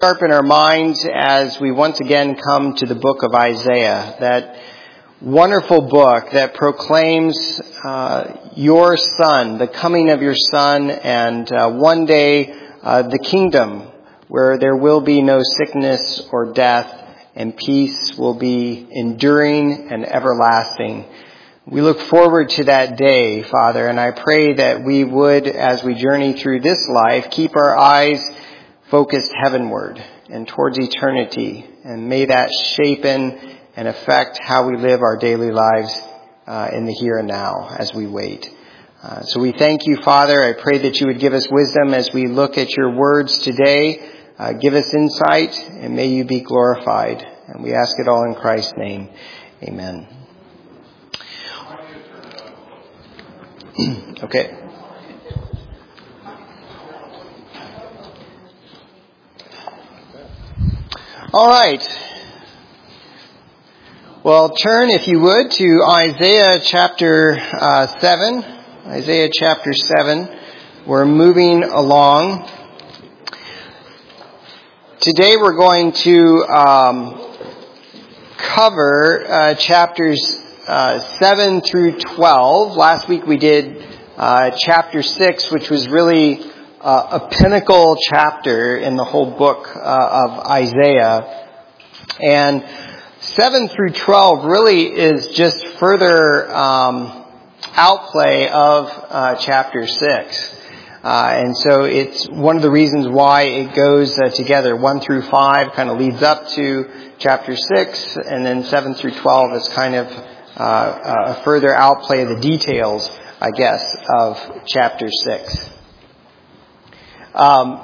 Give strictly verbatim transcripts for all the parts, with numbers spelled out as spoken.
Sharpen our minds as we once again come to the book of Isaiah, that wonderful book that proclaims uh, your Son, the coming of your Son, and uh, one day uh, the kingdom where there will be no sickness or death, and peace will be enduring and everlasting. We look forward to that day, Father, and I pray that we would, as we journey through this life, keep our eyes focused heavenward and towards eternity, and may that shape in and affect how we live our daily lives uh, in the here and now as we wait. Uh, so we thank you, Father. I pray that you would give us wisdom as we look at your words today. Uh, give us insight, and may you be glorified. And we ask it all in Christ's name. Amen. Okay. All right. Well, turn, if you would, to Isaiah chapter uh, seven. Isaiah chapter seven. We're moving along. Today we're going to um, cover uh, chapters uh, seven through twelve. Last week we did uh, chapter six, which was really Uh, a pinnacle chapter in the whole book uh, of Isaiah. And seven through twelve really is just further um, outplay of uh, chapter six. Uh, and so it's one of the reasons why it goes uh, together. one through five kind of leads up to chapter six, and then seven through twelve is kind of uh, a further outplay of the details, I guess, of chapter six. Um,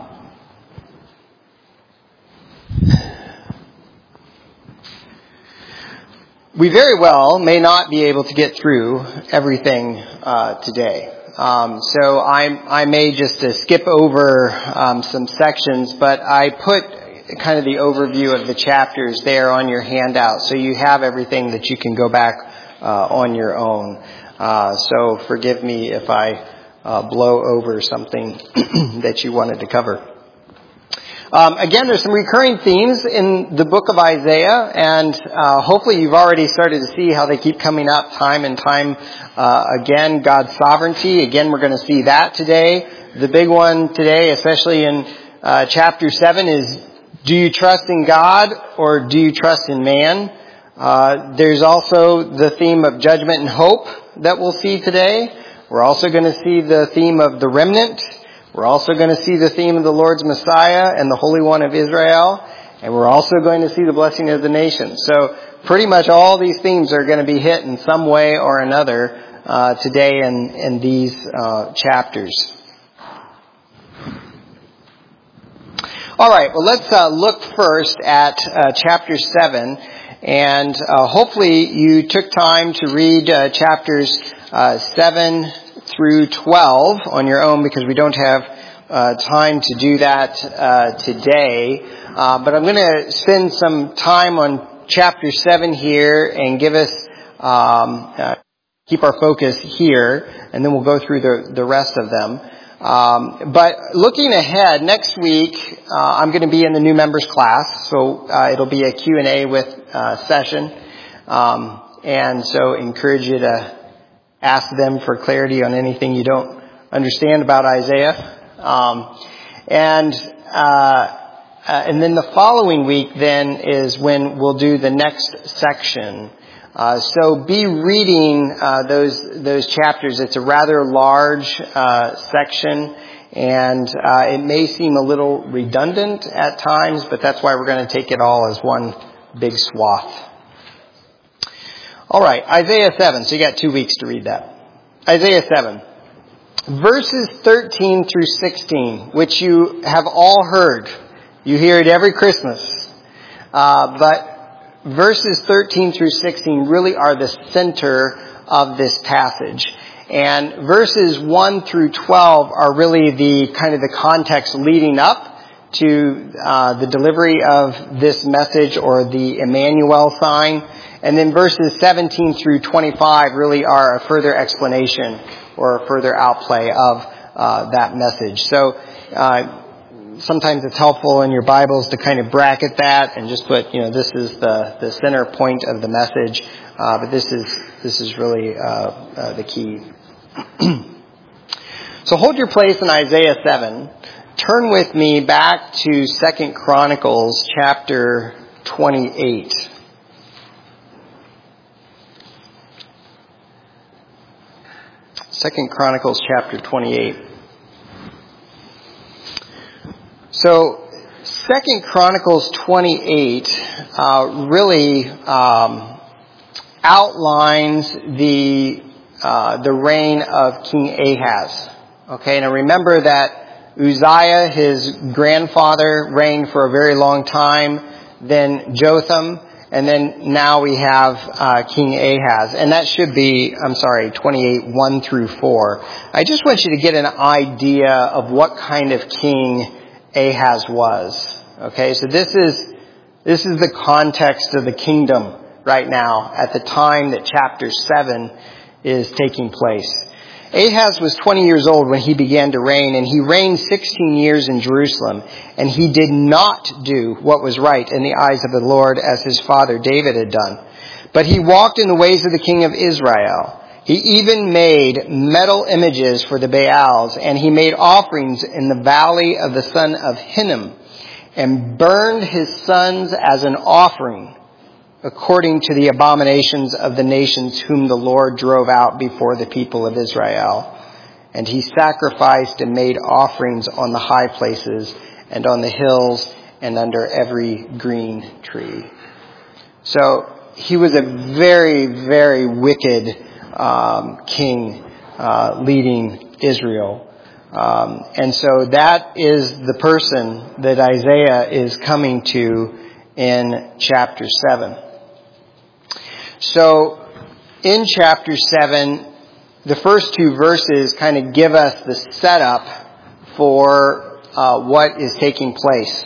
we very well may not be able to get through everything uh, today. Um, so I, I may just uh, skip over um, some sections, but I put kind of the overview of the chapters there on your handout, so you have everything that you can go back uh, on your own. Uh, so forgive me if I Uh, blow over something that you wanted to cover. Um, again, there's some recurring themes in the book of Isaiah, and uh, hopefully you've already started to see how they keep coming up time and time uh, again. God's sovereignty. Again, we're going to see that today. The big one today, especially in uh, chapter seven, is do you trust in God or do you trust in man? Uh, there's also the theme of judgment and hope that we'll see today. We're also going to see the theme of the remnant. We're also going to see the theme of the Lord's Messiah and the Holy One of Israel. And we're also going to see the blessing of the nations. So pretty much all these themes are going to be hit in some way or another uh, today in, in these uh, chapters. All right, well, let's uh, look first at uh, chapter seven. And uh, hopefully you took time to read uh, chapters Uh, seven through twelve on your own, because we don't have uh, time to do that uh, today. Uh, but I'm going to spend some time on chapter seven here and give us, um, uh, keep our focus here, and then we'll go through the, the rest of them. Um, but looking ahead, next week uh, I'm going to be in the new members class, so uh, it'll be a Q and A with uh, session. Um, and so encourage you to ask them for clarity on anything you don't understand about Isaiah. Um, and uh, uh, and then the following week then is when we'll do the next section. Uh, so be reading uh, those those chapters. It's a rather large uh, section, and uh, it may seem a little redundant at times, but that's why we're going to take it all as one big swath. All right, Isaiah seven. So you got two weeks to read that. Isaiah seven. Verses thirteen through sixteen, which you have all heard. You hear it every Christmas. Uh, but verses thirteen through sixteen really are the center of this passage. And verses one through twelve are really the kind of the context leading up to uh, the delivery of this message, or the Emmanuel sign. And then verses seventeen through twenty-five really are a further explanation or a further outplay of uh, that message. So uh, sometimes it's helpful in your Bibles to kind of bracket that and just put, you know, this is the, the center point of the message. Uh, but this is, this is really, uh, uh, the key. So hold your place in Isaiah seven. Turn with me back to Second Chronicles chapter twenty-eight. Second Chronicles chapter twenty-eight. So, Second Chronicles twenty-eight uh, really um, outlines the uh, the reign of King Ahaz. Okay, now remember that Uzziah, his grandfather, reigned for a very long time. Then Jotham, and then now we have uh, King Ahaz, and that should be, I'm sorry, twenty-eight, one through four. I just want you to get an idea of what kind of king Ahaz was. Okay, so this is this is the context of the kingdom right now at the time that chapter seven is taking place. Ahaz was twenty years old when he began to reign, and he reigned sixteen years in Jerusalem, and he did not do what was right in the eyes of the Lord as his father David had done. But he walked in the ways of the king of Israel. He even made metal images for the Baals, and he made offerings in the valley of the son of Hinnom, and burned his sons as an offering, according to the abominations of the nations whom the Lord drove out before the people of Israel. And he sacrificed and made offerings on the high places and on the hills and under every green tree. So he was a very, very wicked um, king uh, leading Israel. Um, and so that is the person that Isaiah is coming to in chapter seven. So, in chapter seven, the first two verses kind of give us the setup for uh, what is taking place.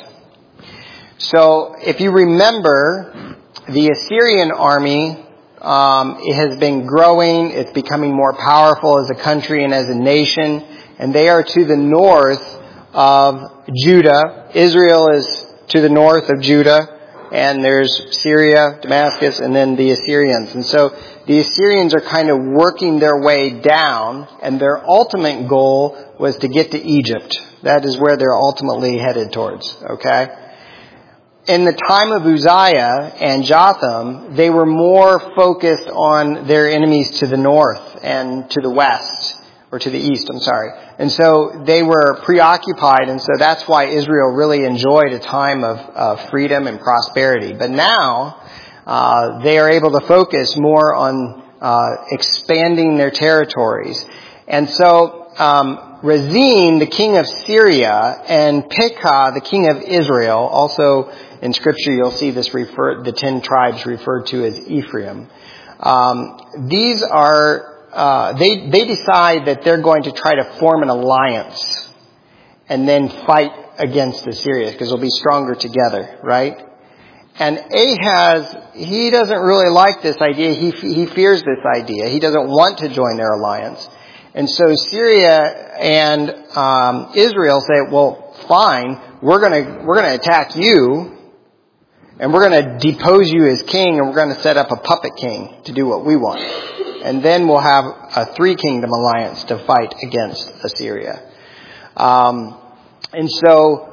So, if you remember, the Assyrian army um, it has been growing. It's becoming more powerful as a country and as a nation. And they are to the north of Judah. Israel is to the north of Judah. And there's Syria, Damascus, and then the Assyrians. And so the Assyrians are kind of working their way down, and their ultimate goal was to get to Egypt. That is where they're ultimately headed towards, okay? In the time of Uzziah and Jotham, they were more focused on their enemies to the north and to the west, or to the east, I'm sorry. And so they were preoccupied, and so that's why Israel really enjoyed a time of, of freedom and prosperity. But now, uh, they are able to focus more on uh, expanding their territories. And so, um, Rezin, the king of Syria, and Pekah, the king of Israel, also in Scripture you'll see this referred, the ten tribes referred to as Ephraim. Um, these are Uh, they, they decide that they're going to try to form an alliance and then fight against Assyria because they'll be stronger together, right? And Ahaz, he doesn't really like this idea. He, he fears this idea. He doesn't want to join their alliance. And so Syria and um, Israel say, well, fine, we're going to we're going to attack you, and we're going to depose you as king, and we're going to set up a puppet king to do what we want. And then we'll have a three-kingdom alliance to fight against Assyria. Um, and so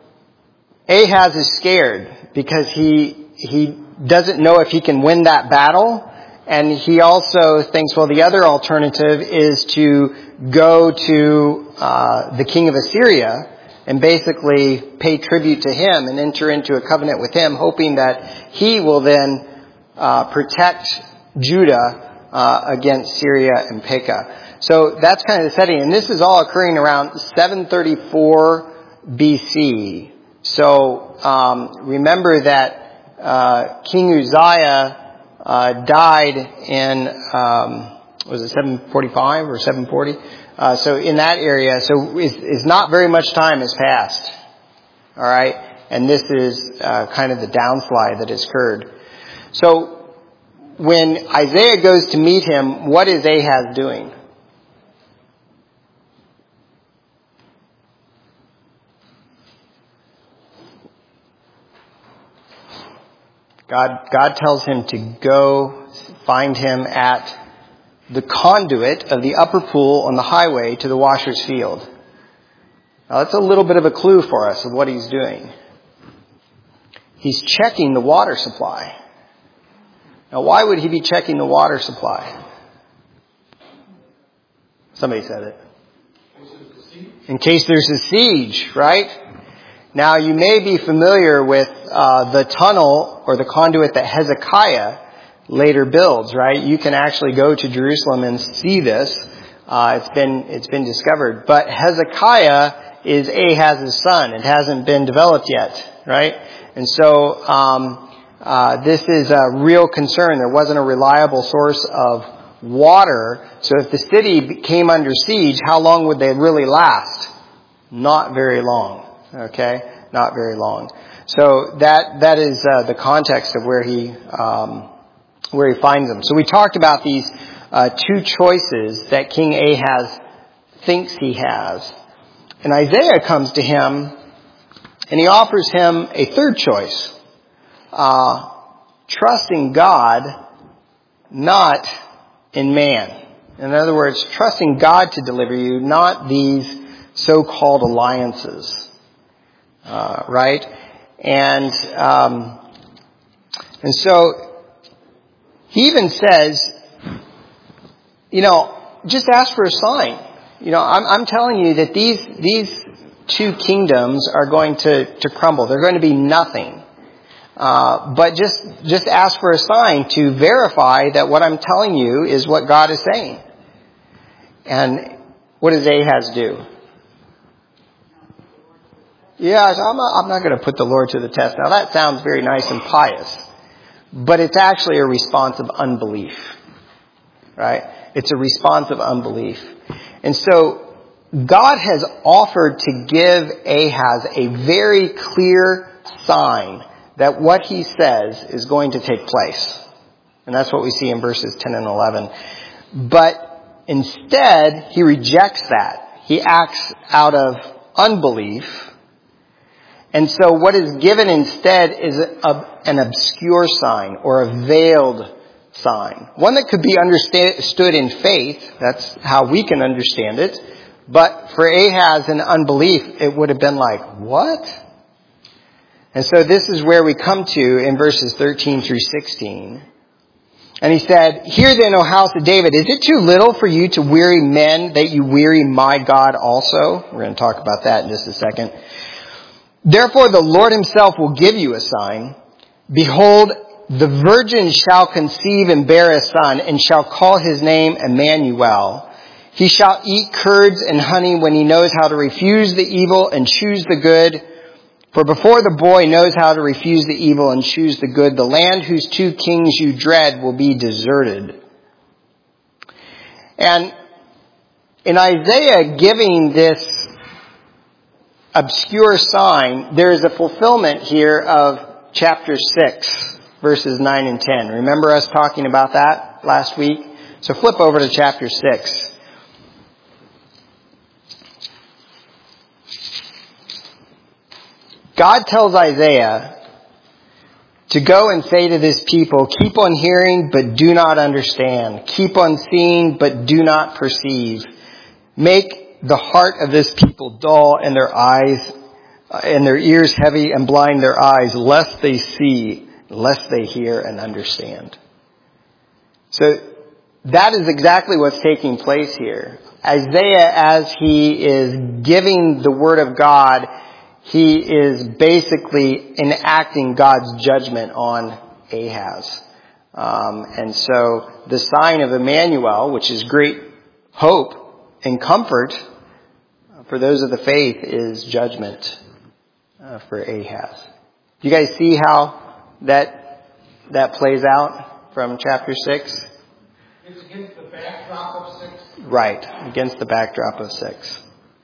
Ahaz is scared because he he doesn't know if he can win that battle. And he also thinks, well, the other alternative is to go to uh, the king of Assyria and basically pay tribute to him and enter into a covenant with him, hoping that he will then uh, protect Judah Uh, against Syria and Pekah. So that's kind of the setting. And this is all occurring around seven thirty-four B C. So um, remember that uh, King Uzziah uh, died in, um, was it seven forty-five or seven forty? Uh, so in that area, so it's, it's not very much time has passed. All right? And this is uh, kind of the downslide that has occurred. So when Isaiah goes to meet him, what is Ahaz doing? God, God tells him to go find him at the conduit of the upper pool on the highway to the washer's field. Now that's a little bit of a clue for us of what he's doing. He's checking the water supply. Now why would he be checking the water supply? Somebody said it. In case there's a siege, right? Now you may be familiar with uh, the tunnel or the conduit that Hezekiah later builds, right? You can actually go to Jerusalem and see this. Uh, it's been it's been discovered. But Hezekiah is Ahaz's son. It hasn't been developed yet, right? And so um, uh, this is a real concern. There wasn't a reliable source of water. So if the city came under siege, how long would they really last? Not very long. Okay, not very long. So that that is uh, the context of where he um, where he finds them. So we talked about these uh, two choices that King Ahaz thinks he has. And Isaiah comes to him and he offers him a third choice. Uh, trusting God, not in man. In other words, trusting God to deliver you, not these so-called alliances. Uh, right? And um, and so he even says, you know, just ask for a sign. You know, I'm, I'm telling you that these these two kingdoms are going to, to crumble. They're going to be nothing. Uh, but just just ask for a sign to verify that what I'm telling you is what God is saying. And what does Ahaz do? Yeah, I'm not, I'm not going to put the Lord to the test. Now that sounds very nice and pious, but it's actually a response of unbelief, right? It's a response of unbelief. And so God has offered to give Ahaz a very clear sign that what he says is going to take place. And that's what we see in verses ten and eleven. But instead, he rejects that. He acts out of unbelief. And so what is given instead is a, an obscure sign or a veiled sign. One that could be understood in faith. That's how we can understand it. But for Ahaz in unbelief, it would have been like, what? And so this is where we come to in verses thirteen through sixteen. And he said, "Hear then, O house of David, is it too little for you to weary men that you weary my God also?" We're going to talk about that in just a second. "Therefore the Lord himself will give you a sign. Behold, the virgin shall conceive and bear a son, and shall call his name Emmanuel. He shall eat curds and honey when he knows how to refuse the evil and choose the good. For before the boy knows how to refuse the evil and choose the good, the land whose two kings you dread will be deserted." And in Isaiah giving this obscure sign, there is a fulfillment here of chapter six, verses nine and ten. Remember us talking about that last week? So flip over to chapter six. God tells Isaiah to go and say to this people, "Keep on hearing, but do not understand. Keep on seeing, but do not perceive. Make the heart of this people dull and their eyes and their ears heavy, and blind their eyes, lest they see, lest they hear and understand." So that is exactly what's taking place here. Isaiah, as he is giving the word of God, he is basically enacting God's judgment on Ahaz. Um, and so the sign of Emmanuel, which is great hope and comfort for those of the faith, is judgment uh, for Ahaz. Do you guys see how that that plays out from chapter six? It's against the backdrop of six. Right, against the backdrop of six.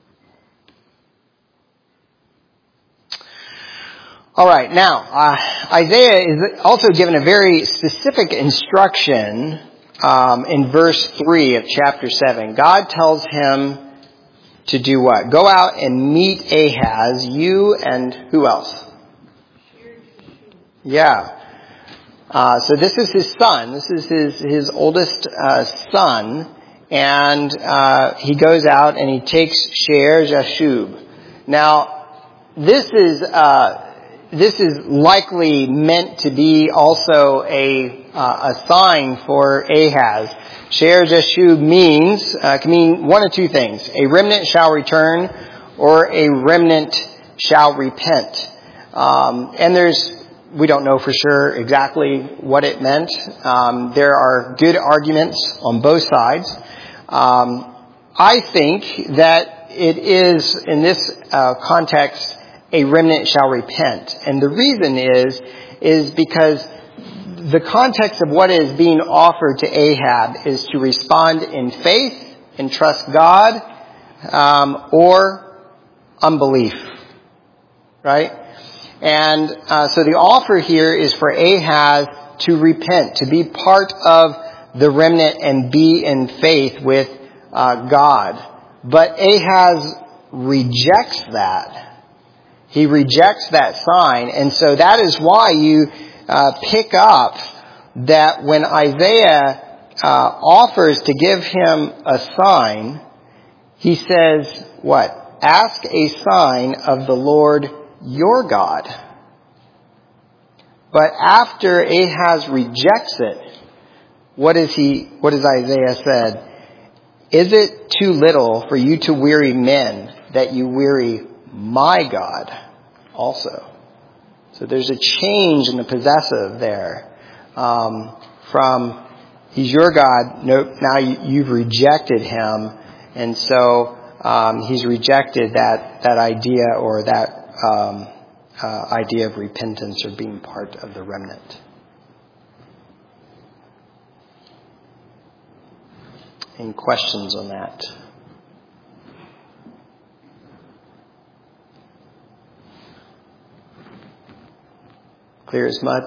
All right, now, uh, Isaiah is also given a very specific instruction um, in verse three of chapter seven. God tells him to do what? Go out and meet Ahaz, you and who else? Yeah. Uh, so this is his son. This is his, his oldest uh, son. And uh, he goes out and he takes Shear Jashub. Now, this is uh, this is likely meant to be also a uh, a sign for Ahaz. Shear Jashub means uh, can mean one of two things: a remnant shall return, or a remnant shall repent. Um, and there's we don't know for sure exactly what it meant. Um, there are good arguments on both sides. Um, I think that it is, in this uh, context, a remnant shall repent. And the reason is, is because the context of what is being offered to Ahab is to respond in faith and trust God, um, or unbelief. Right? And uh, so the offer here is for Ahaz to repent, to be part of the remnant and be in faith with uh, God. But Ahaz rejects that. He rejects that sign. And so that is why you uh, pick up that when Isaiah uh, offers to give him a sign, he says, what? Ask a sign of the Lord your God. But after Ahaz rejects it, What is he, what has Isaiah said? Is it too little for you to weary men that you weary my God also? So there's a change in the possessive there. Um, from he's your God, nope, now you, you've rejected him. And so um, he's rejected that, that idea or that um, uh, idea of repentance or being part of the remnant. Any questions on that? Clear as mud?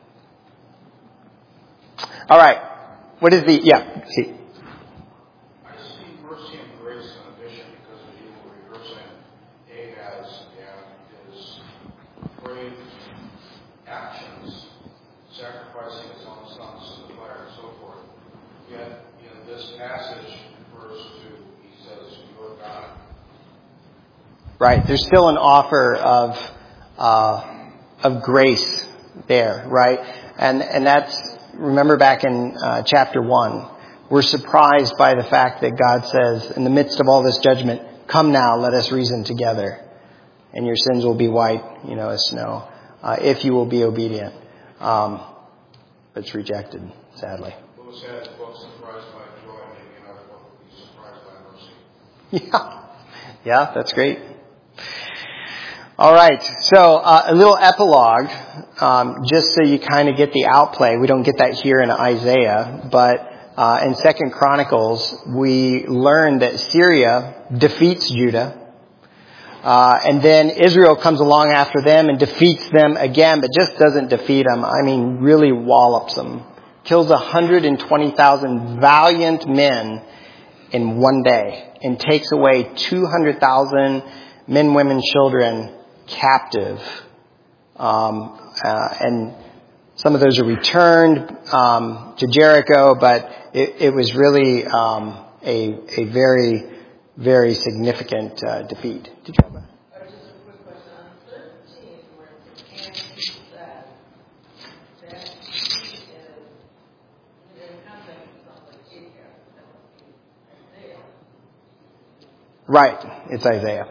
All right. What is the, yeah, see. I see mercy and grace in addition because of you reversing Ahaz and his brave actions, sacrificing his own sons to the fire and so forth. Yet, in this passage, in verse two, he says, your God. Right. There's still an offer of uh, of grace there, right? And and that's, remember back in uh, chapter one, we're surprised by the fact that God says, in the midst of all this judgment, come now, let us reason together, and your sins will be white, you know, as snow, uh, if you will be obedient. Um, but it's rejected, sadly. Who says, both surprised by joy, maybe another book would be surprised by mercy. Yeah, yeah, that's great. All right, so uh, a little epilogue, um, just so you kind of get the outplay. We don't get that here in Isaiah, but uh, in Second Chronicles, we learn that Syria defeats Judah, uh, and then Israel comes along after them and defeats them again, but just doesn't defeat them. I mean, really wallops them. Kills one hundred twenty thousand valiant men in one day and takes away two hundred thousand men, women, children captive. Um, uh, and some of those are returned um, to Jericho, but it, it was really um, a, a very, very significant uh, defeat. Did you have a... Just a quick question. On thirteen, where the can't said that he is in context with something like Ahab, that would be Isaiah. Right, it's Isaiah.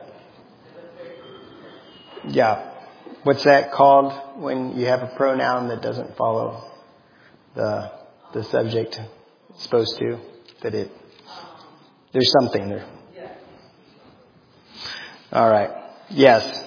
Yeah. What's that called when you have a pronoun that doesn't follow the the subject it's supposed to? That it there's something there. All right. Yes.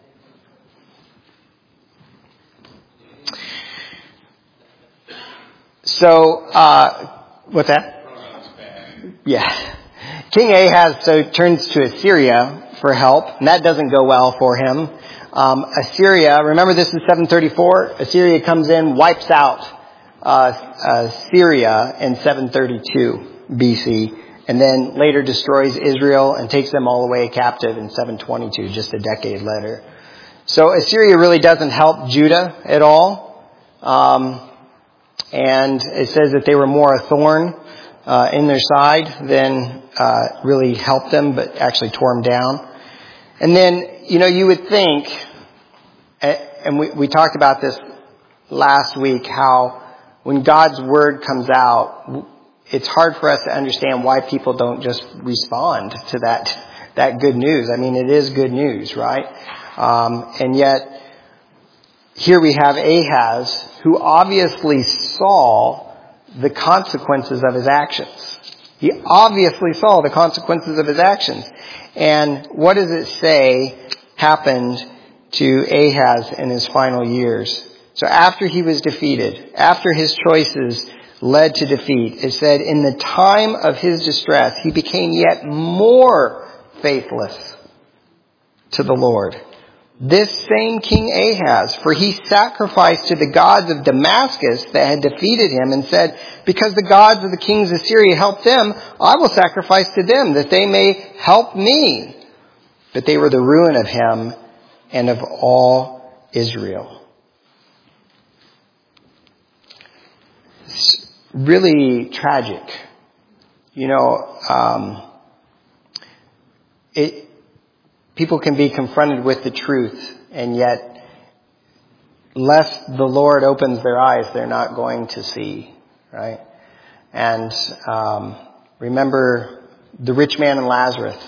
So, uh, what's that? Yeah. King Ahaz so turns to Assyria for help, and that doesn't go well for him. Um, Assyria, remember this is seven thirty-four? Assyria comes in, wipes out uh, uh, Syria in seven thirty-two B C, and then later destroys Israel and takes them all the way captive in seven twenty-two, just a decade later. So Assyria really doesn't help Judah at all. Um, And it says that they were more a thorn uh, in their side than uh, really helped them, but actually tore them down. And then, you know, you would think, and we, we talked about this last week, how when God's word comes out, it's hard for us to understand why people don't just respond to that that good news. I mean, it is good news, right? Um, and yet, here we have Ahaz, who obviously saw the consequences of his actions. He obviously saw the consequences of his actions. And what does it say happened to Ahaz in his final years? So after he was defeated, after his choices led to defeat, it said, in the time of his distress, he became yet more faithless to the Lord. This same King Ahaz, for he sacrificed to the gods of Damascus that had defeated him and said, because the gods of the kings of Syria helped them, I will sacrifice to them that they may help me. But they were the ruin of him and of all Israel. It's really tragic. You know, um, it, people can be confronted with the truth, and yet, lest the Lord opens their eyes, they're not going to see, right? And um, remember the rich man and Lazarus.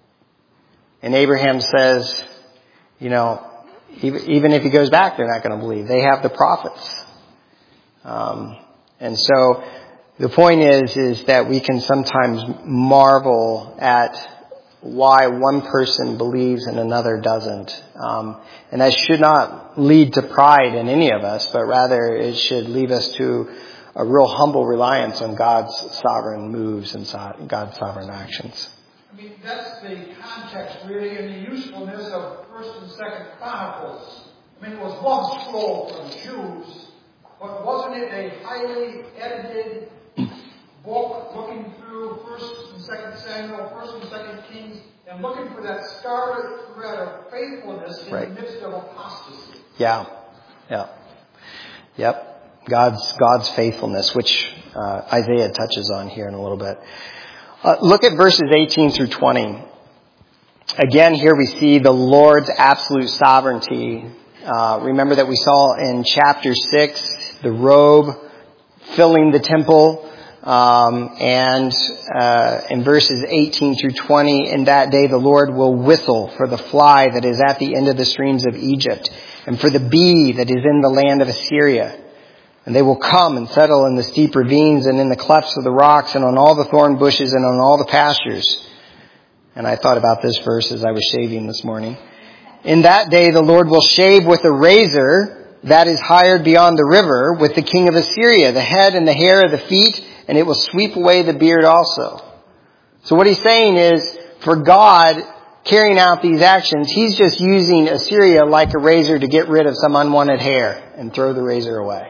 And Abraham says, you know, even if he goes back, they're not going to believe. They have the prophets. Um, and so the point is, is that we can sometimes marvel at why one person believes and another doesn't. Um, and that should not lead to pride in any of us, but rather it should lead us to a real humble reliance on God's sovereign moves and so- God's sovereign actions. I mean, that's the context, really, and the usefulness of First and Second Chronicles. I mean, it was one scroll for the Jews, but wasn't it a highly edited book looking through First and Second Samuel, First and Second Kings, and looking for that scarlet thread of faithfulness in right. the midst of apostasy? Yeah, yeah, yep. God's God's faithfulness, which uh, Isaiah touches on here in a little bit. Uh, look at verses eighteen through twenty. Again, here we see the Lord's absolute sovereignty. Uh, remember that we saw in chapter six, the robe filling the temple. Um, and uh, in verses eighteen through twenty, in that day the Lord will whistle for the fly that is at the end of the streams of Egypt, and for the bee that is in the land of Assyria. And they will come and settle in the steep ravines and in the clefts of the rocks and on all the thorn bushes and on all the pastures. And I thought about this verse as I was shaving this morning. In that day the Lord will shave with a razor that is hired beyond the river with the king of Assyria, the head and the hair of the feet, and it will sweep away the beard also. So what he's saying is, for God carrying out these actions, he's just using Assyria like a razor to get rid of some unwanted hair and throw the razor away.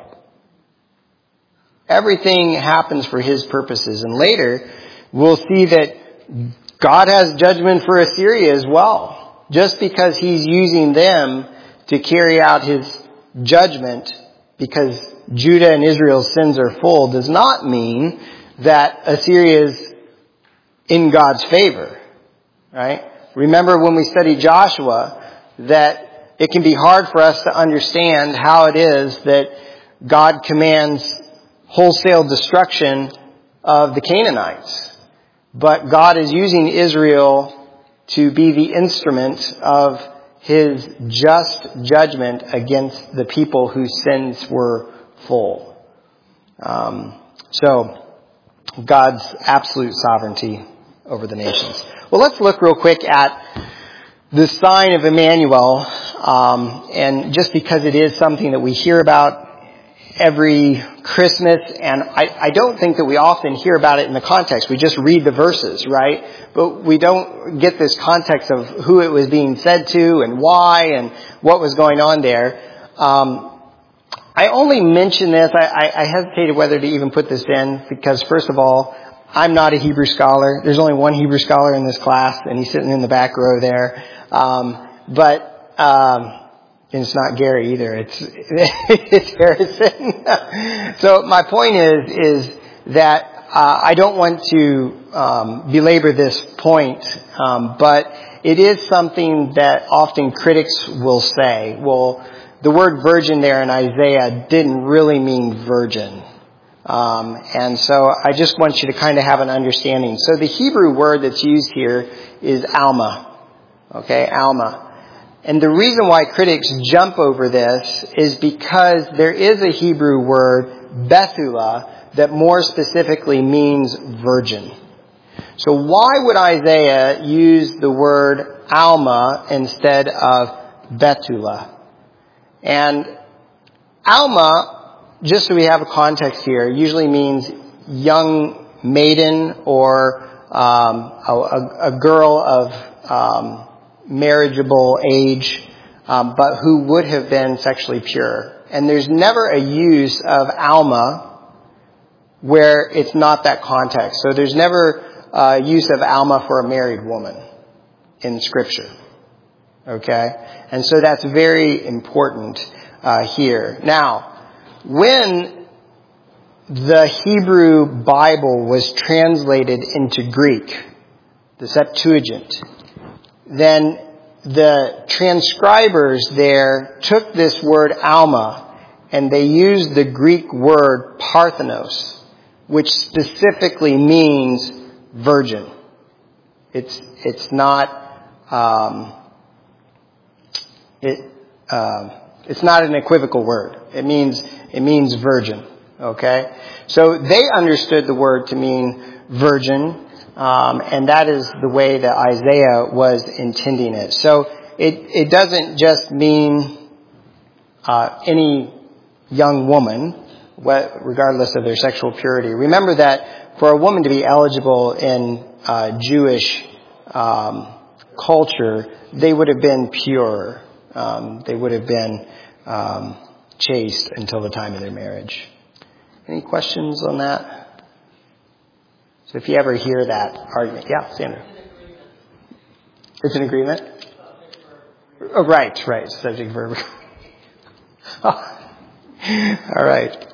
Everything happens for his purposes. And later, we'll see that God has judgment for Assyria as well. Just because he's using them to carry out his judgment, because Judah and Israel's sins are full, does not mean that Assyria is in God's favor. Right? Remember when we studied Joshua that it can be hard for us to understand how it is that God commands wholesale destruction of the Canaanites. But God is using Israel to be the instrument of his just judgment against the people whose sins were full. Um, so, God's absolute sovereignty over the nations. Well, let's look real quick at the sign of Emmanuel. Um, and just because it is something that we hear about every Christmas, and I, I don't think that we often hear about it in the context. We just read the verses, right? But we don't get this context of who it was being said to and why and what was going on there. Um, I only mention this, I, I, I hesitated whether to even put this in, because first of all, I'm not a Hebrew scholar. There's only one Hebrew scholar in this class, and he's sitting in the back row there. Um, but um, And it's not Gary either. It's it's Harrison. So my point is is that uh, I don't want to um, belabor this point, um, but it is something that often critics will say. Well, the word virgin there in Isaiah didn't really mean virgin. Um, and so I just want you to kind of have an understanding. So the Hebrew word that's used here is Alma. Okay, Alma. And the reason why critics jump over this is because there is a Hebrew word, Bethulah, that more specifically means virgin. So why would Isaiah use the word Alma instead of Bethulah? And Alma, just so we have a context here, usually means young maiden or um, a, a girl of um, marriageable age, um, but who would have been sexually pure. And there's never a use of Alma where it's not that context. So there's never uh, use of Alma for a married woman in Scripture. Okay? And so that's very important uh, here. Now, when the Hebrew Bible was translated into Greek, the Septuagint, then the transcribers there took this word Alma and they used the Greek word Parthenos, which specifically means virgin. It's it's not um, it um, it's not an equivocal word. It means it means virgin. Okay, so they understood the word to mean virgin. Um, and that is the way that Isaiah was intending it. So it, it doesn't just mean uh, any young woman, regardless of their sexual purity. Remember that for a woman to be eligible in uh, Jewish um, culture, they would have been pure. Um, they would have been um, chaste until the time of their marriage. Any questions on that? So if you ever hear that argument, yeah, Sandra. It's an agreement? Oh, right, right, subject verb. Oh. All right.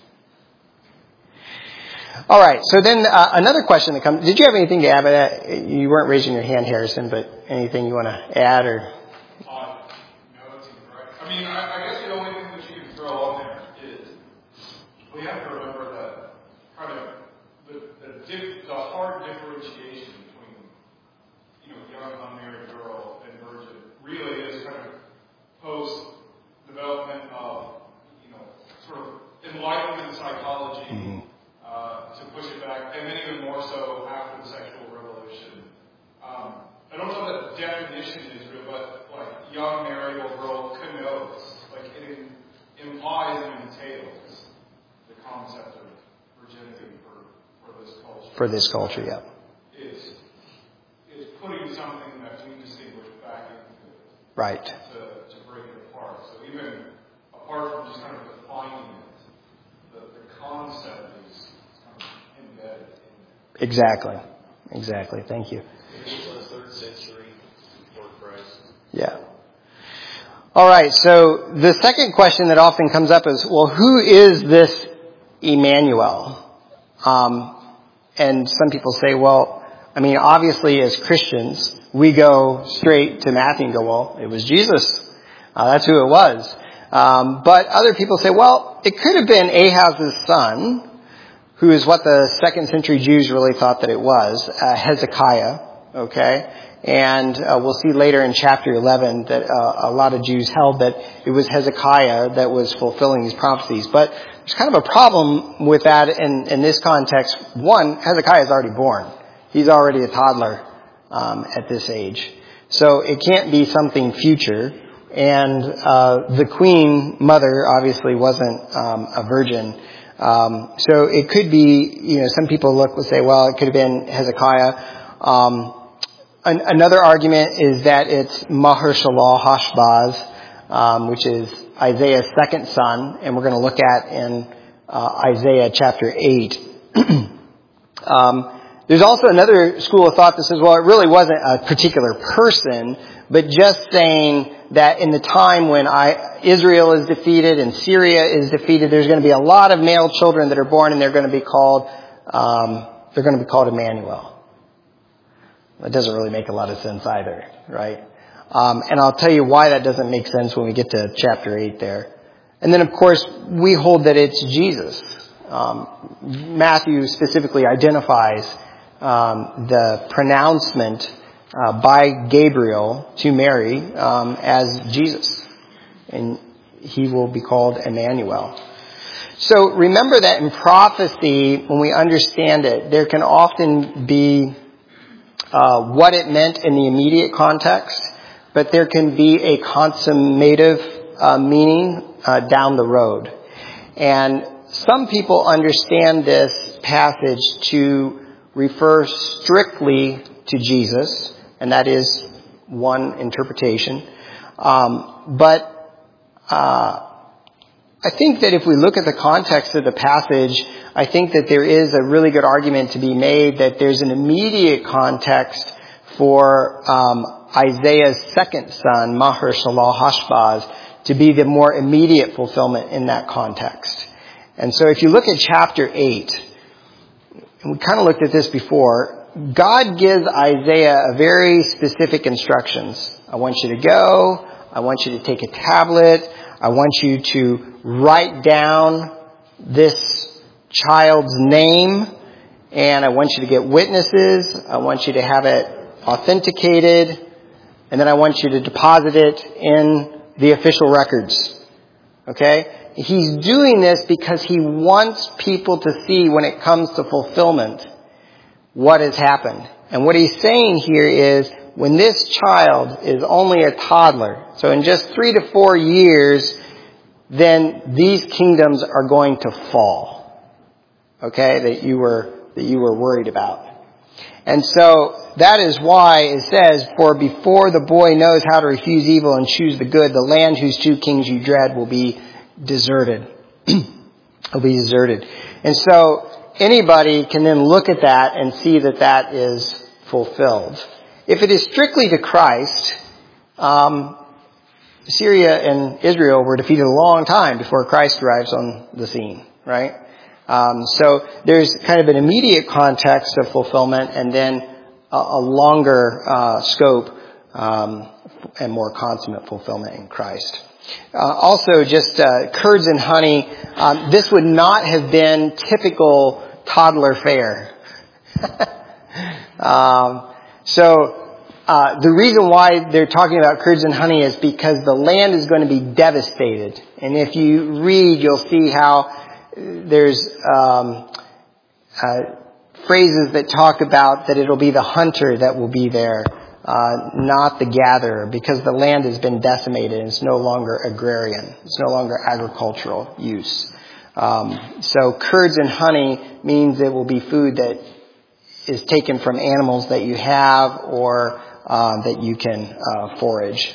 All right, so then uh, another question that comes, did you have anything to add to that? You weren't raising your hand, Harrison, but anything you want to add or? Uh, no, that's incorrect. I mean, I, I guess the only thing that you can throw on there is we have to remember that kind of the, the, diff, the hard differentiation between, you know, young unmarried girl and virgin really is kind of post-development of, you know, sort of enlightenment psychology. Mm-hmm. Uh, to push it back, and then even more so after the sexual revolution. Um, I don't know that the definition is real, but like young married girl connotes, like it implies and entails the concept of virginity for, for this culture. For this culture, yeah. Is is putting something that we distinguish back into it. Right. To, to break it apart. So even apart from just kind of defining it, the, the concept is Exactly. Exactly. Thank you. It was the third century before Christ. Yeah. All right. So the second question that often comes up is, well, who is this Emmanuel? Um, and some people say, well, I mean, obviously as Christians, we go straight to Matthew and go, well, it was Jesus. Uh, that's who it was. Um, but other people say, well, it could have been Ahaz's son, who is what the second century Jews really thought that it was, uh, Hezekiah, okay? And uh, we'll see later in chapter eleven that uh, a lot of Jews held that it was Hezekiah that was fulfilling these prophecies. But there's kind of a problem with that in, in this context. One, Hezekiah is already born. He's already a toddler um, at this age. So it can't be something future. And uh, the queen mother obviously wasn't um, a virgin. Um, so it could be, you know, some people look and say, well, it could have been Hezekiah. Um, an, another argument is that it's Maher-shalal-hash-baz, um, which is Isaiah's second son, and we're going to look at in uh, Isaiah chapter eight. um, there's also another school of thought that says, well, it really wasn't a particular person, but just saying that in the time when I, Israel is defeated and Syria is defeated, there's going to be a lot of male children that are born, and they're going to be called, um, they're going to be called Emmanuel. That doesn't really make a lot of sense either, right? Um, and I'll tell you why that doesn't make sense when we get to chapter eight there. And then, of course, we hold that it's Jesus. Um, Matthew specifically identifies um, the pronouncement uh, by Gabriel to Mary um, as Jesus. And he will be called Emmanuel. So remember that in prophecy, when we understand it, there can often be uh, what it meant in the immediate context, but there can be a consummative uh, meaning uh, down the road. And some people understand this passage to refer strictly to Jesus, and that is one interpretation. Um, but uh, I think that if we look at the context of the passage, I think that there is a really good argument to be made that there's an immediate context for um, Isaiah's second son, Maher-shalal-Hashbaz, to be the more immediate fulfillment in that context. And so if you look at chapter eight, and we kind of looked at this before, God gives Isaiah a very specific instructions. I want you to go. I want you to take a tablet. I want you to write down this child's name, and I want you to get witnesses. I want you to have it authenticated, and then I want you to deposit it in the official records. Okay? He's doing this because he wants people to see when it comes to fulfillment what has happened. And what he's saying here is when this child is only a toddler, so in just three to four years, then these kingdoms are going to fall. Okay? That you were, that you were worried about. And so that is why it says, for before the boy knows how to refuse evil and choose the good, the land whose two kings you dread will be deserted. will be deserted. And so anybody can then look at that and see that that is fulfilled. If it is strictly to Christ, um, Syria and Israel were defeated a long time before Christ arrives on the scene, right? Um, so there's kind of an immediate context of fulfillment, and then a, a longer uh, scope um, and more consummate fulfillment in Christ. Uh, also, just uh, curds and honey. Um, this would not have been typical toddler fare. um, so uh, the reason why they're talking about curds and honey is because the land is going to be devastated. And if you read, you'll see how there's um, uh, phrases that talk about that it'll be the hunter that will be there, uh, not the gatherer, because the land has been decimated and it's no longer agrarian. It's no longer agricultural use. Um, so curds and honey means it will be food that is taken from animals that you have or uh, that you can uh, forage.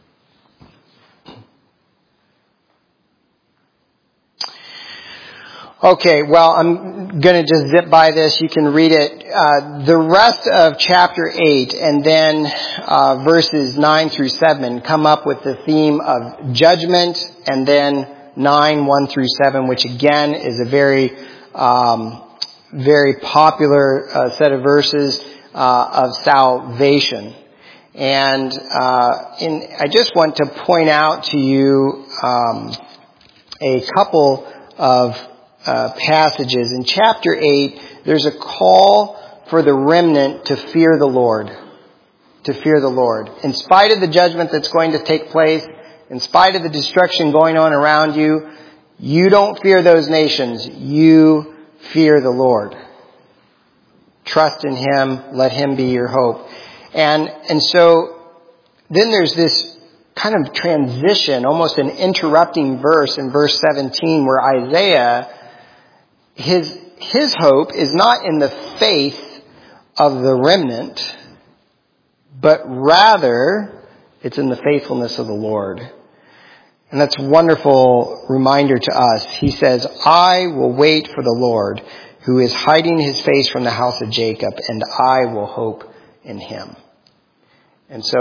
Okay, well, I'm going to just zip by this. You can read it. Uh, the rest of chapter eight and then uh, verses nine through seven come up with the theme of judgment, and then nine, one through seven, which again is a very, um, very popular uh, set of verses uh, of salvation. And uh, in, I just want to point out to you um, a couple of Uh, passages. In chapter eight, there's a call for the remnant to fear the Lord. To fear the Lord. In spite of the judgment that's going to take place, in spite of the destruction going on around you, you don't fear those nations. You fear the Lord. Trust in Him. Let Him be your hope. And, and so then there's this kind of transition, almost an interrupting verse in verse seventeen, where Isaiah, His his hope is not in the faith of the remnant, but rather it's in the faithfulness of the Lord. And that's a wonderful reminder to us. He says, I will wait for the Lord, who is hiding His face from the house of Jacob, and I will hope in Him. And so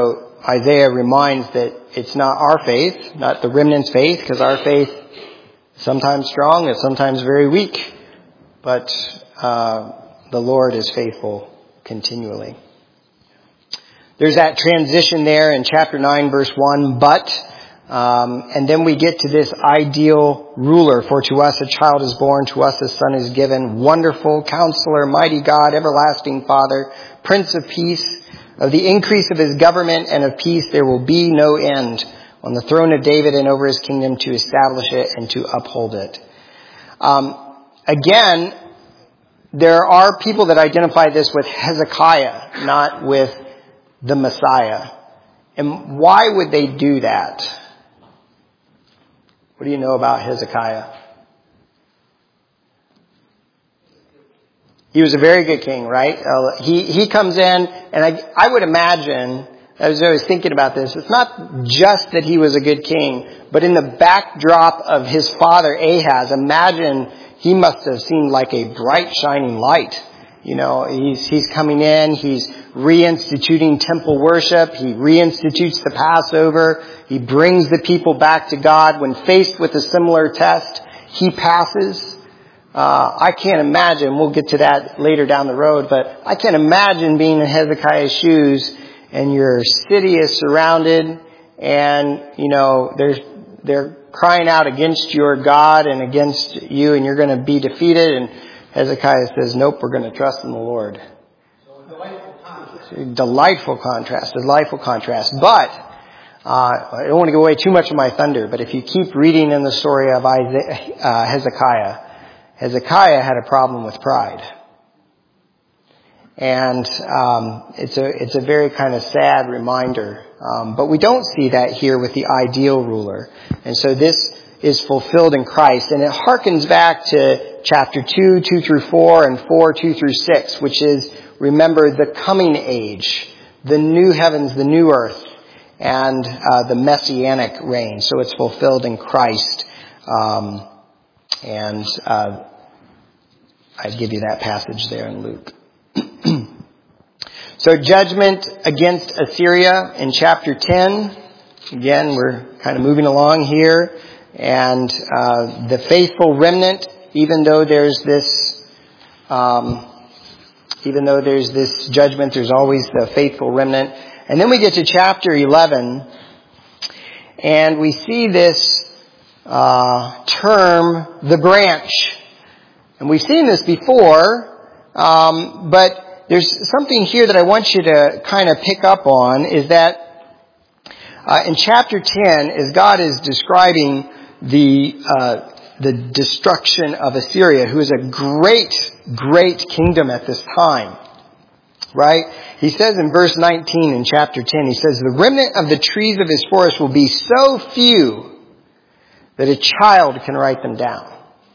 Isaiah reminds that it's not our faith, not the remnant's faith, because our faith is sometimes strong and sometimes very weak. But uh, the Lord is faithful continually. There's that transition there in chapter nine, verse one, but, um, and then we get to this ideal ruler. For to us a child is born, to us a son is given. Wonderful Counselor, Mighty God, Everlasting Father, Prince of Peace. Of the increase of his government and of peace there will be no end, on the throne of David and over his kingdom, to establish it and to uphold it. Um, again, there are people that identify this with Hezekiah, not with the Messiah. And why would they do that? What do you know about Hezekiah? He was a very good king, right? Uh, he he comes in, and I I would imagine, as I was thinking about this, it's not just that he was a good king, but in the backdrop of his father Ahaz, imagine he must have seemed like a bright shining light. You know, he's he's coming in, he's reinstituting temple worship, he reinstitutes the Passover, he brings the people back to God. When faced with a similar test, he passes. Uh, I can't imagine, we'll get to that later down the road, but I can't imagine being in Hezekiah's shoes and your city is surrounded and, you know, there's, they're crying out against your God and against you and you're going to be defeated. And Hezekiah says, nope, we're going to trust in the Lord. So a delightful contrast. Delightful contrast, delightful contrast. But, uh, I don't want to give away too much of my thunder, but if you keep reading in the story of Isaiah, uh, Hezekiah, Hezekiah had a problem with pride. And um, it's a it's a very kind of sad reminder. Um, but we don't see that here with the ideal ruler. And so this is fulfilled in Christ. And it harkens back to chapter two, two through four, and four, two through six, which is, remember, the coming age, the new heavens, the new earth, and uh, the messianic reign. So it's fulfilled in Christ. Um And uh, I'd give you that passage there in Luke. So judgment against Assyria in chapter ten. Again, we're kind of moving along here. And uh, the faithful remnant, even though there's this, um, even though there's this judgment, there's always the faithful remnant. And then we get to chapter eleven, and we see this Uh, term, the branch. And we've seen this before, um, but there's something here that I want you to kind of pick up on, is that uh, in chapter ten, as God is describing the uh, the destruction of Assyria, who is a great, great kingdom at this time, right? He says in verse nineteen in chapter ten, he says, the remnant of the trees of his forest will be so few that a child can write them down.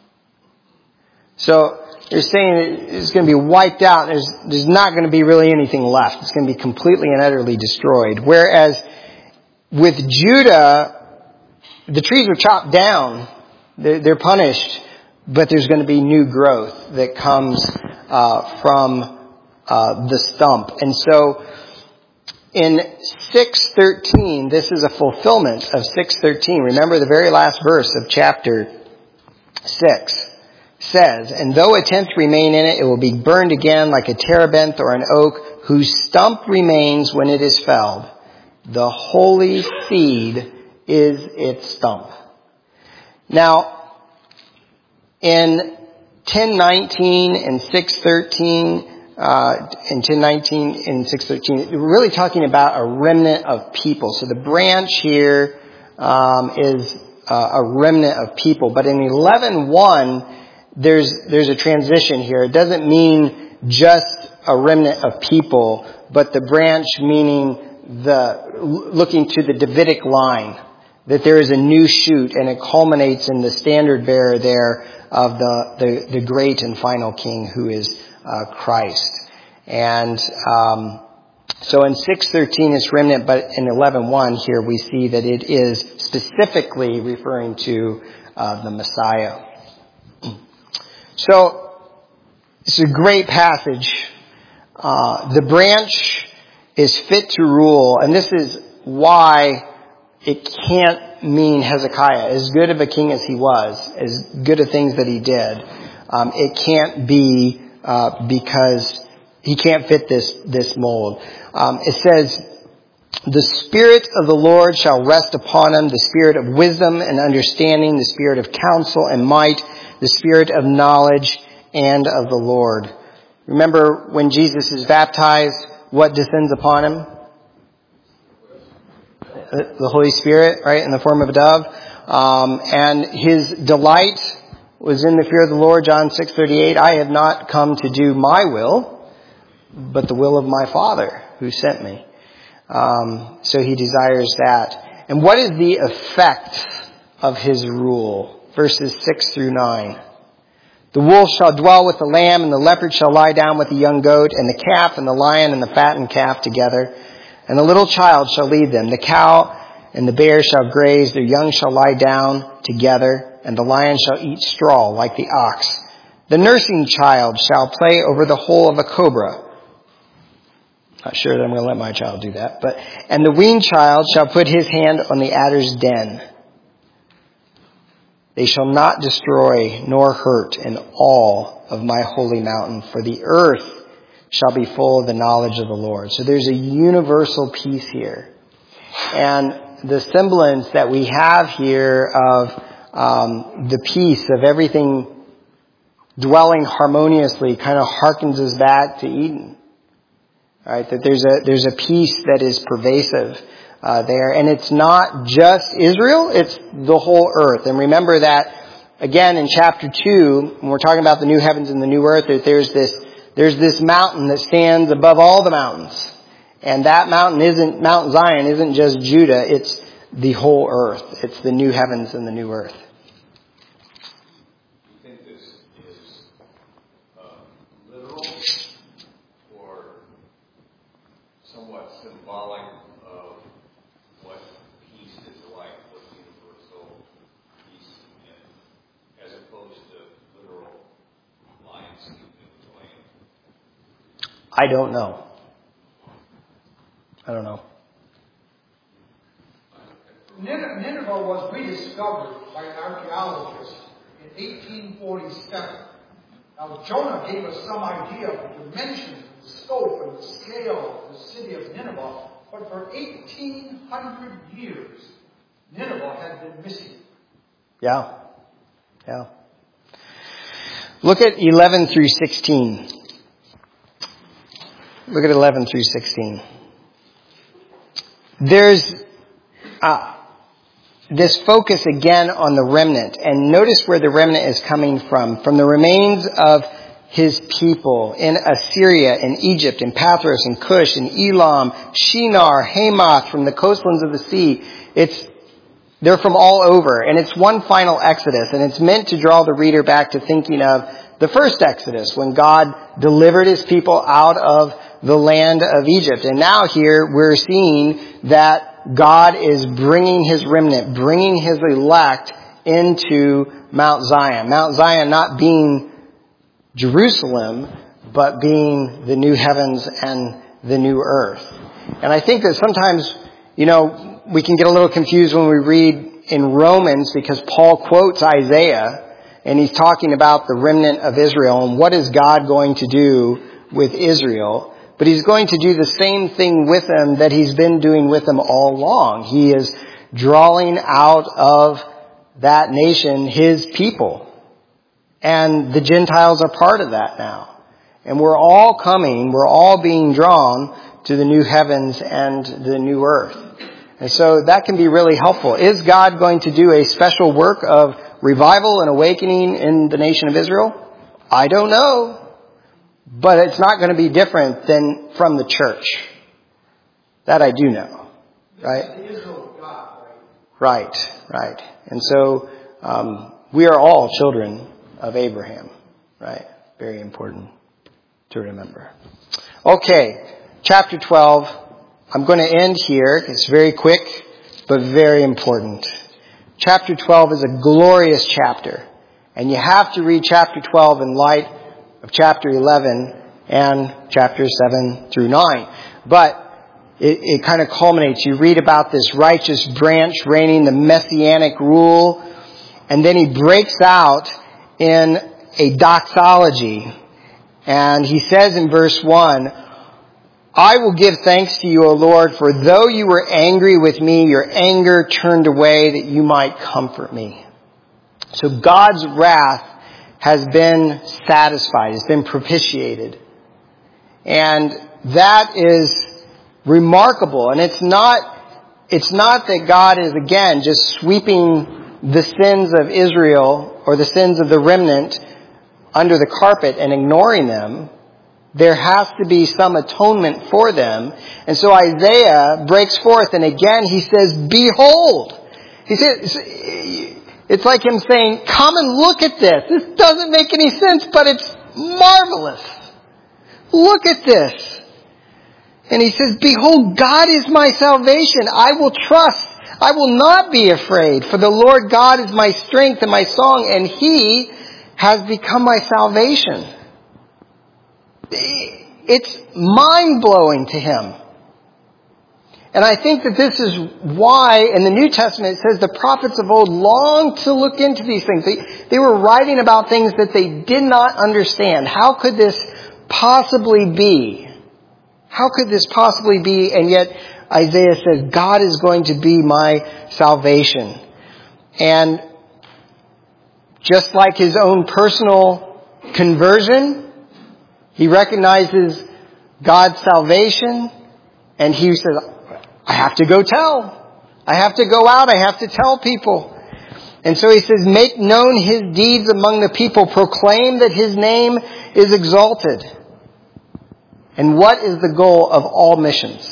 So they're saying it's going to be wiped out. There's, there's not going to be really anything left. It's going to be completely and utterly destroyed. Whereas with Judah, the trees are chopped down. They're, they're punished. But there's going to be new growth that comes uh, from uh, the stump. And so in six thirteen, this is a fulfillment of six thirteen. Remember the very last verse of chapter six says, and though a tenth remain in it, it will be burned again like a terebinth or an oak, whose stump remains when it is felled. The holy seed is its stump. Now, in ten nineteen and six thirteen, Uh, in ten nineteen and six thirteen, we're really talking about a remnant of people. So the branch here um, is uh, a remnant of people. But in eleven one, there's there's a transition here. It doesn't mean just a remnant of people, but the branch meaning the looking to the Davidic line, that there is a new shoot, and it culminates in the standard bearer there of the the, the great and final King, who is Uh, Christ. And um, so in six thirteen it's remnant, but in eleven one here we see that it is specifically referring to uh, the Messiah. So it's a great passage. Uh, the branch is fit to rule, and this is why it can't mean Hezekiah, as good of a king as he was, as good of things that he did, um, it can't be uh, because he can't fit this this mold. Um, it says, the Spirit of the Lord shall rest upon him, the Spirit of wisdom and understanding, the Spirit of counsel and might, the Spirit of knowledge and of the Lord. Remember when Jesus is baptized, what descends upon him? The Holy Spirit, right, in the form of a dove. Um, and his delight was in the fear of the Lord, John six thirty-eight. I have not come to do my will, but the will of my Father who sent me. Um, so he desires that. And what is the effect of his rule? Verses six through nine. The wolf shall dwell with the lamb, and the leopard shall lie down with the young goat, and the calf and the lion and the fattened calf together. And the little child shall lead them. The cow and the bear shall graze, their young shall lie down together, and the lion shall eat straw like the ox. The nursing child shall play over the hole of a cobra. Not sure that I'm going to let my child do that. But and the weaned child shall put his hand on the adder's den. They shall not destroy nor hurt in all of my holy mountain, for the earth shall be full of the knowledge of the Lord. So there's a universal peace here. And the semblance that we have here of um, the peace of everything dwelling harmoniously kind of harkens us back to Eden. All right, that there's a there's a peace that is pervasive uh, there, and it's not just Israel; it's the whole earth. And remember that again in chapter two, when we're talking about the new heavens and the new earth, that there's this there's this mountain that stands above all the mountains, and that mountain isn't Mount Zion, isn't just Judah; it's the whole earth. It's the new heavens and the new earth. Do you think this is uh, literal or somewhat symbolic of what peace is like, what universal peace is, as opposed to literal lions keeping the land? I don't know. I don't know. Nineveh was rediscovered by an archaeologist in eighteen forty-seven. Now, Jonah gave us some idea of the dimensions, the scope, and the scale of the city of Nineveh, but for eighteen hundred years, Nineveh had been missing. Yeah. Yeah. Look at eleven through sixteen. Look at eleven through sixteen. There's uh, this focus again on the remnant. And notice where the remnant is coming from. From the remains of his people in Assyria, in Egypt, in Pathros, in Cush, in Elam, Shinar, Hamath, from the coastlands of the sea. It's They're from all over. And it's one final exodus. And it's meant to draw the reader back to thinking of the first exodus, when God delivered his people out of the land of Egypt. And now here we're seeing that God is bringing his remnant, bringing his elect into Mount Zion. Mount Zion not being Jerusalem, but being the new heavens and the new earth. And I think that sometimes, you know, we can get a little confused when we read in Romans, because Paul quotes Isaiah and he's talking about the remnant of Israel and what is God going to do with Israel. But he's going to do the same thing with them that he's been doing with them all along. He is drawing out of that nation his people. And the Gentiles are part of that now. And we're all coming, we're all being drawn to the new heavens and the new earth. And so that can be really helpful. Is God going to do a special work of revival and awakening in the nation of Israel? I don't know. But it's not going to be different than from the church. That I do know. Right? The Israel of God, right? Right, right. And so um, we are all children of Abraham. Right? Very important to remember. Okay, chapter twelve. I'm going to end here. It's very quick, but very important. Chapter twelve is a glorious chapter. And you have to read chapter twelve in light of chapter eleven and chapters seven through nine. But it, it kind of culminates. You read about this righteous branch reigning the messianic rule, and then he breaks out in a doxology. And he says in verse one, I will give thanks to you, O Lord, for though you were angry with me, your anger turned away that you might comfort me. So God's wrath has been satisfied, has been propitiated. And that is remarkable. And it's not, it's not that God is, again, just sweeping the sins of Israel or the sins of the remnant under the carpet and ignoring them. There has to be some atonement for them. And so Isaiah breaks forth, and again he says, behold. He says, it's like him saying, come and look at this. This doesn't make any sense, but it's marvelous. Look at this. And he says, behold, God is my salvation. I will trust. I will not be afraid, for the Lord God is my strength and my song, and he has become my salvation. It's mind-blowing to him. And I think that this is why in the New Testament it says the prophets of old longed to look into these things. They, they were writing about things that they did not understand. How could this possibly be? How could this possibly be? And yet Isaiah says, God is going to be my salvation. And just like his own personal conversion, he recognizes God's salvation, and he says, I have to go tell. I have to go out. I have to tell people. And so he says, make known his deeds among the people. Proclaim that his name is exalted. And what is the goal of all missions?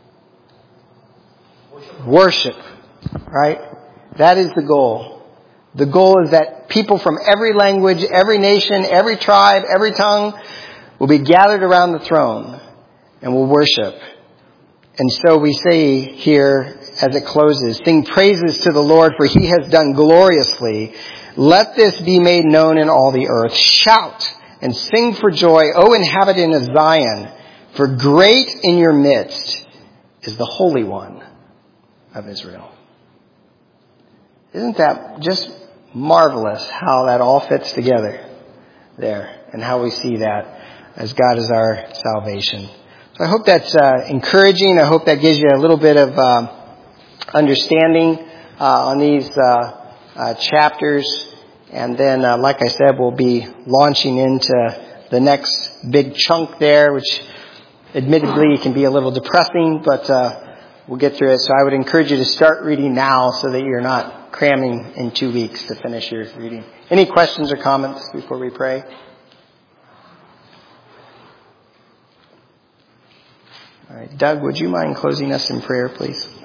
Worship. Worship. Right? That is the goal. The goal is that people from every language, every nation, every tribe, every tongue will be gathered around the throne and will worship. And so we say here as it closes, sing praises to the Lord, for he has done gloriously. Let this be made known in all the earth. Shout and sing for joy, O inhabitant of Zion, for great in your midst is the Holy One of Israel. Isn't that just marvelous how that all fits together there, and how we see that as God is our salvation. So I hope that's uh, encouraging. I hope that gives you a little bit of uh, understanding uh, on these uh, uh, chapters. And then, uh, like I said, we'll be launching into the next big chunk there, which admittedly can be a little depressing, but uh, we'll get through it. So I would encourage you to start reading now so that you're not cramming in two weeks to finish your reading. Any questions or comments before we pray? All right, Doug, would you mind closing us in prayer, please?